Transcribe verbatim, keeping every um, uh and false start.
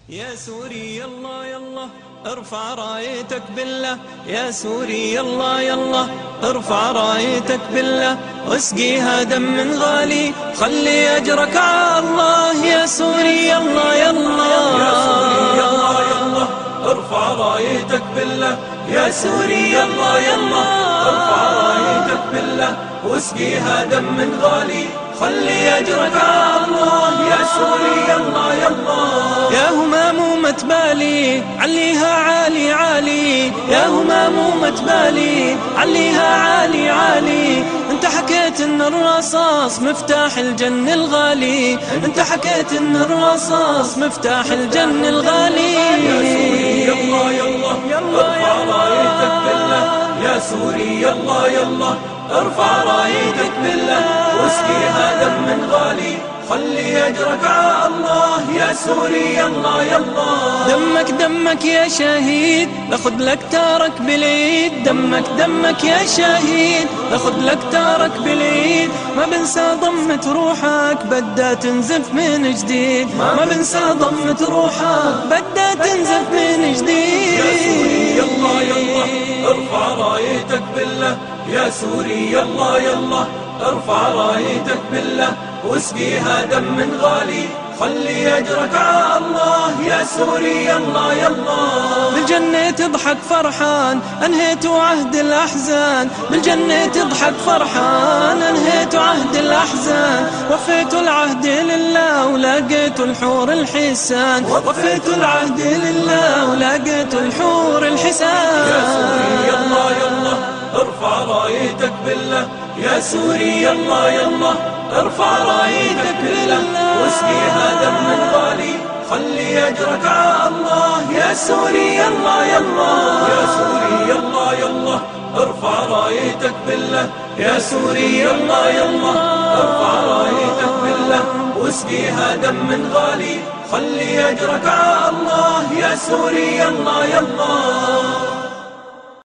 يا سوري يلا يلا ارفع رايتك بالله، يا سوري يلا يلا ارفع رايتك بالله، واسقيها دم من غالي خلي اجرك على الله. يا سوري يلا يلا يا سوري يلا يلا ارفع رايتك بالله، يا سوري يلا يلا ارفع رايتك بالله، واسقيها دم من غالي خلي اجرك على الله. يا سوري يلا يلا يا همامومة بالي عليها عالي عالي، يا همامومة بالي عليها عالي عالي. انت حكيت ان الرصاص مفتاح الجن الغالي، انت حكيت ان الرصاص مفتاح الجن الغالي. يا سوري يلا يلا ارفع رايتك بالله، يا سوري يلا يلا ارفع رايتك بالله، واسقيها دم من غالي خلي اجرك على الله. يا سوري يلا يلا دمك دمك يا شهيد باخذ لك تارك بالعيد، دمك دمك يا شهيد باخذ لك تارك بالعيد. ما بنسى ضمة روحك بدها تنزف من جديد، ما بنسى ضمة روحك بدها تنزف من جديد. يا سوري يلا يلا ارفع رايتك بالله، يا سوري يلا يلا ارفع رايتك بالله، واسقيها دم من غالي خلي اجرك على الله. يا سوري يلا يلا بالجنة تضحك فرحان انهيت عهد الاحزان، بالجنة تضحك فرحان انهيت عهد الاحزان. وفيت العهد لله ولقيت الحور الحسان، وفيت العهد لله ولقيت الحور الحسان. يا سوري يلا يلا ارفع رايتك بالله، يا سوري يلا يلا ارفع رايتك بالله، واسقيها دم من غالي خلي اجرك على الله. يا سوري يلا يلا يا سوري يلا يلا ارفع رايتك بالله، يا سوري يلا يلا ارفع رايتك بالله، واسقيها دم من غالي خلي اجرك على الله. يا سوري يلا يلا